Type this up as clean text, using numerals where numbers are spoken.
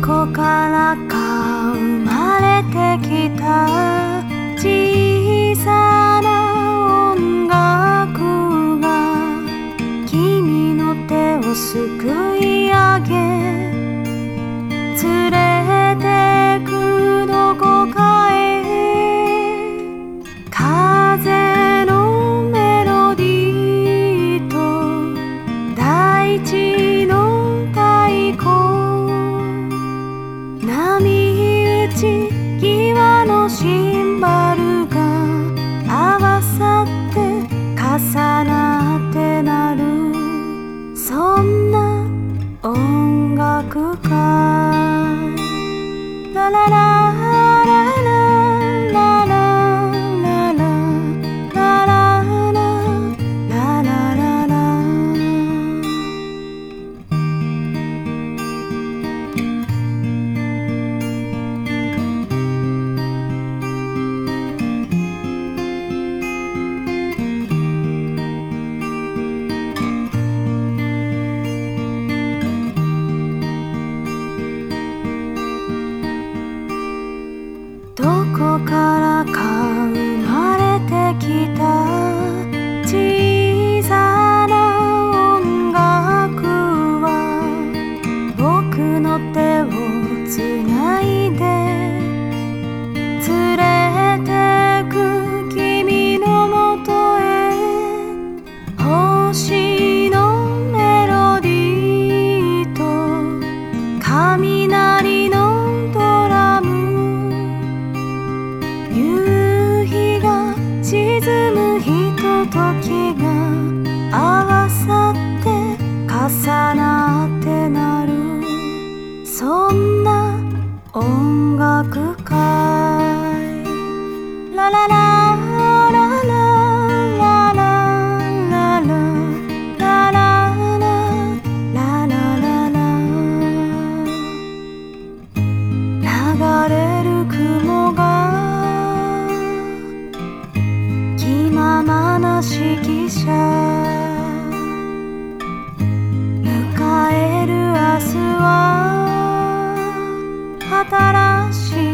こからか生まれてきた小さな音楽が君の手をすくい上げ連れてくどこかへ風のメロディーと大地の太鼓波打ち際のシンバルが合わさって重なってなるそんな音楽会ラララララララララララララどこからか生まれてきた小さな音楽は僕の手をつないで連れてく君のもとへ星のメロディーと雷のドラム夕日が沈むひとときが合わさって重なってなるそんな音楽会ララララララララララララララ流れる雲が気ままな指揮者迎える明日は新しい